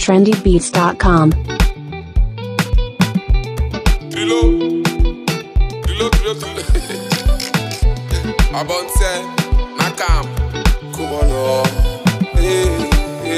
trendybeats.com. Abonte, Nakam, Kubolo, hey,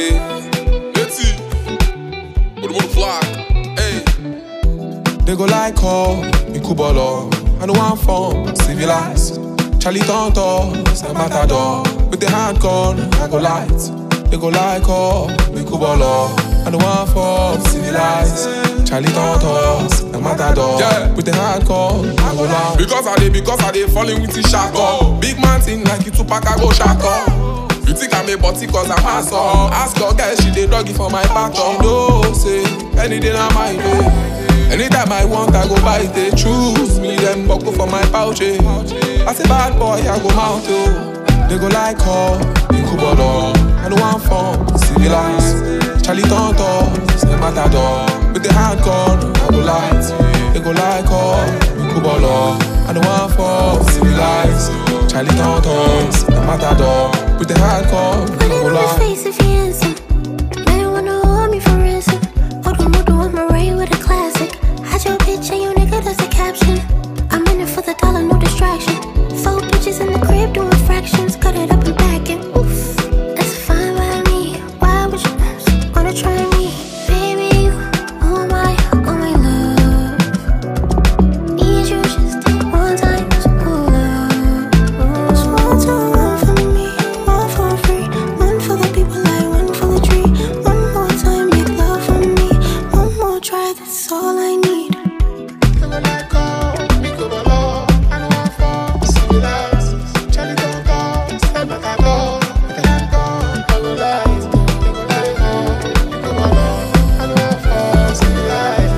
Letty, put him on the flock, hey. They go like call me Kubolo, I know I'm from civilized. Charlie Tonto, San Matador, with the hand gun, I go light. They go like call me Kubolo, I know I'm from civilized. Charlie Tontos, the matador, yeah. With the hardcore, I go loud. Because I dey falling with the shako. Big man thing like you Tupac, I go shako. You think I'm a body cause I'm handsome. Ask her girl, she dey doggy for my back. She know, say, any day na my day. Anytime I want, I go buy it. They choose me, them buckle for my pouch. I say bad boy, I go mount. They go like call, me Kubolo. I know I'm from civilized. Charlie Tontos, the matador. With the hardcore, I go light. They go like all, me Kubolo. I know I'm for civilized. Charlie Tontos, the matador. With the hardcore, I go light. Face if you answer. Now you wanna hold me for ransom. Modo, I'm array with a classic. Hide your picture, you nigga, that's the caption. I'm in it for the dollar, no distraction. 4 bitches in the crib doing fractions. Cut it up and back and oof. That's fine by me. Why would you wanna try me?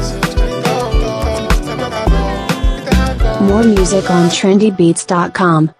More music on trendybeats.com.